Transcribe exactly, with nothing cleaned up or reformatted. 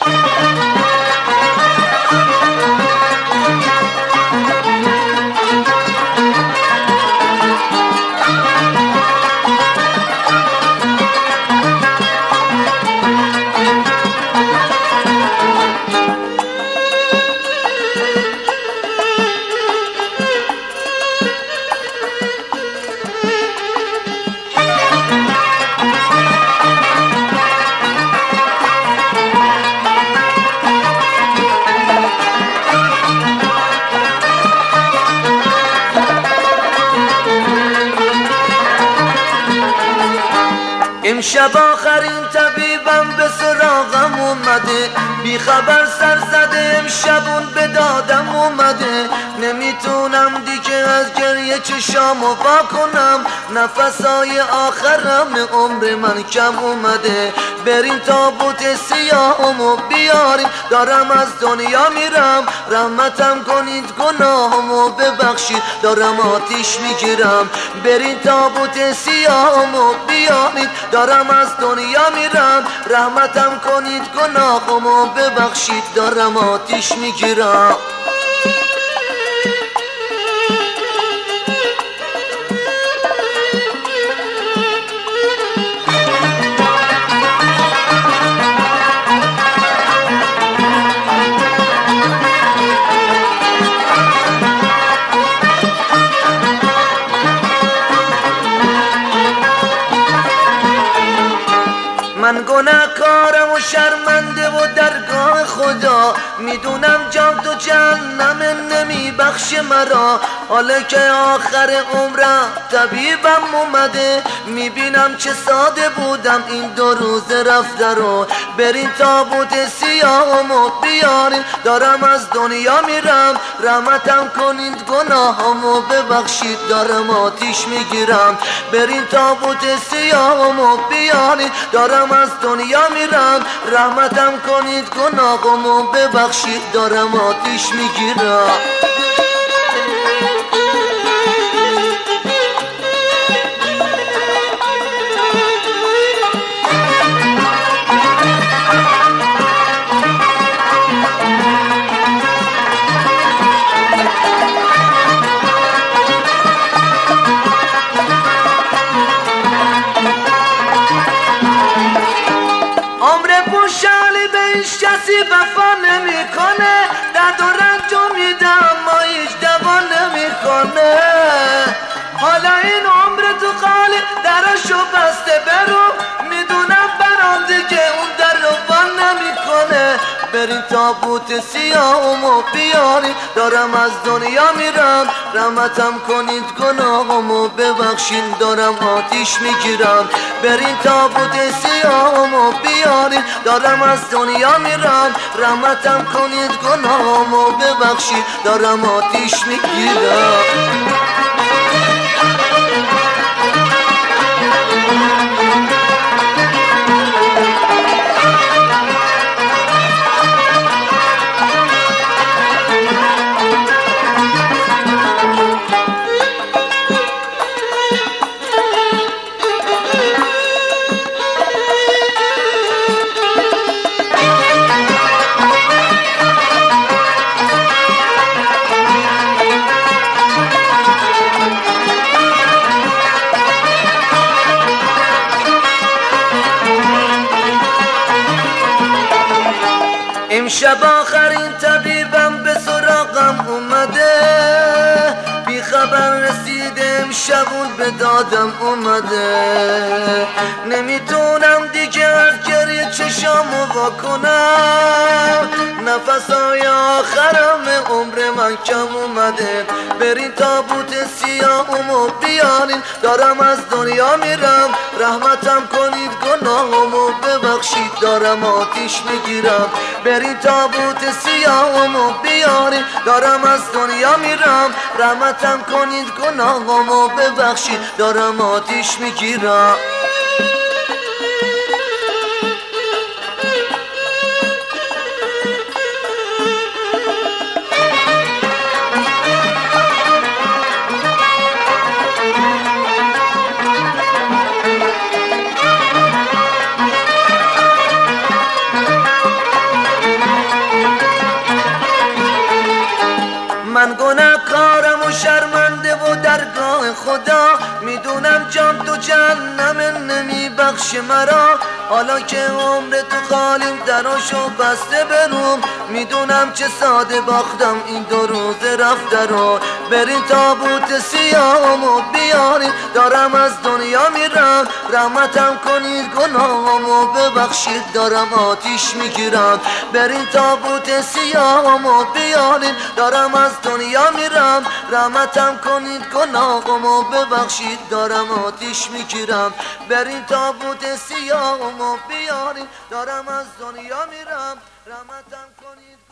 امشب آخرین طبیبم به سراغم اومده، بی خبر سر زده امشبون به دادم اومده. نمیتونم دیگه از گریه چشامو وا کنم، نفسای آخرم عمر من کم اومده. برین تابوت سیاهمو بیارین، دارم از دنیا میرم، رحمتم کنید گناهمو ببخشید، دارم آتیش میگیرم. برین تابوت سیاهمو بیارین، دارم از دنیا میرم، رحمتم کنید گناهمو ببخشید، دارم آتیش میگیرم. من گناهکارم و شرمنده و درگاه خدا، میدونم جان تو جهنم نمیبخش مرا. حالا که آخر عمرم طبیبم اومده، میبینم چه ساده بودم این دو روز رفته رو. برین تابوت سیاهمو بیارین، دارم از دنیا میرم، رحمتم کنید گناهمو ببخشید، دارم آتیش میگیرم. برین تابوت سیاهمو بیارین، دارم از دنیا میرم، رحمتم کنید گناهمو ببخشید، دارم آتیش میگیرم. کسی وفا نمیکنه، درد و رنجو میدم ما هیچ دوا نمیکنه. حالا این عمر تو خالی درشو بسته برو، میدونم برام دیگه اون در رو بان نمیکنه. برین تابوت سیاهمو بیارین، دارم از دنیا میرم، رحمتم کنید گناهمو ببخشین، دارم آتیش میگیرم. برین تابوت سیاهمو بیارین، دارم از دنیا میرم، رحمتم کنید گناهمو ببخشین، دارم آتیش میگیرم. امشب آخرین طبیبم به سراغم اومده، بی خبر رسیده امشبون به دادم اومده. نمیتونم دیگه از گریه چشامو وا کنم، نفسای آخرم عمر من کم اومده. برین تابوت سیاهمو بیارین، دارم از دنیا میرم، رحمتم کنید گناهمو ببخشید، دارم آتیش میگیرم. برین تابوت سیاهمو بیارین، دارم از دنیا میرم، رحمتم کنید گناهمو ببخشید، دارم آتیش میگیرم. درگاه خدا. میدونم جام تو جهنم نمیبخش مرا، حالا که عمر تو خالیم دراشو بسته بروم. میدونم چه ساده باختم این دو روز رفته رو. برین تابوت سیاهمو بیارین، دارم از دنیا میرم. رحمتم کنید گناهامو ببخشید، دارم آتیش میگیرم. برین تابوت سیاهمو بیارین، دارم از دنیا میرم. رحمتم کنید گناهامو ببخشید، دارم آتیش میگیرم. برین تابوت سیاهمو بیارین، دارم از دنیا میرم. رحمتم کنید.